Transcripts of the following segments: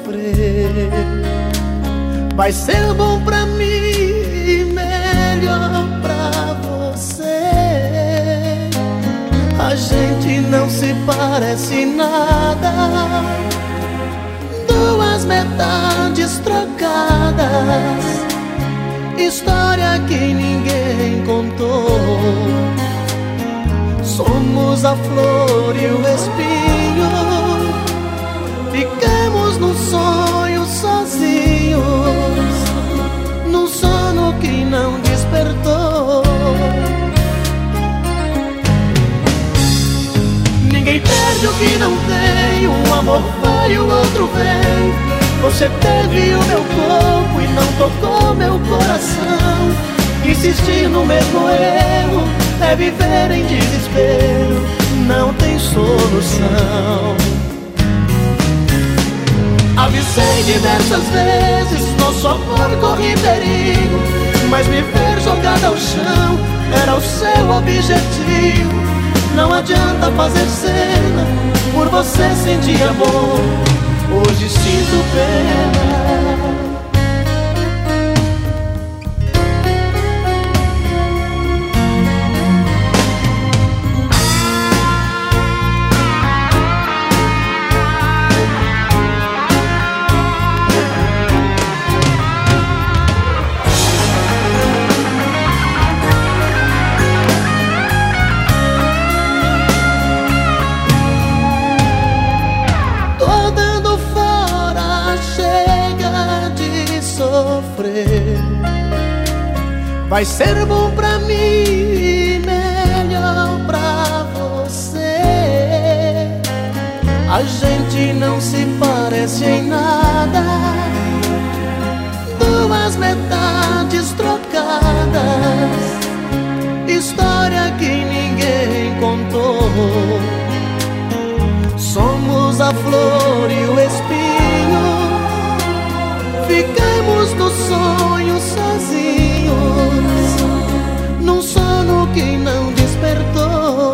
sofrer. Vai ser bom pra mim e melhor pra você. A gente não se parece nada, duas metades trocadas, história que ninguém contou. Somos a flor e o espinho, ficamos num sonho sozinhos, num sono que não despertou. Ninguém perde o que não tem, um amor vai e o outro vem. Você teve o meu corpo e não tocou meu coração. Insistir no mesmo erro é viver em desespero, não tem solução. Avisei diversas vezes, nosso amor corre perigo, mas me ver jogada ao chão era o seu objetivo. Não adianta fazer cena, por você senti amor, hoje sinto pena. Vai ser bom pra mim e melhor pra você. A gente não se parece em nada, duas metades trocadas, história que ninguém contou. Somos a flor e o espinho, ficamos no sonho sozinhos, num sono que não despertou.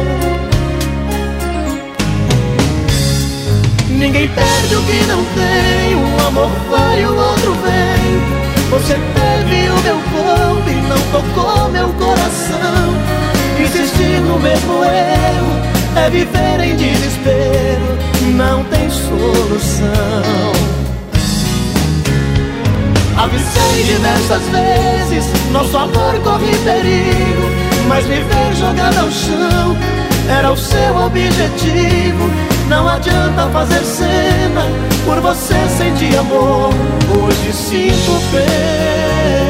Ninguém perde o que não tem, um amor vai e o outro vem. Você teve o meu corpo e não tocou meu coração. Insistir no mesmo erro é viver em desespero, não tem solução. Avisei diversas vezes, nosso amor corre perigo, mas me ver jogada ao chão era o seu objetivo. Não adianta fazer cena, por você senti amor, hoje sinto pena.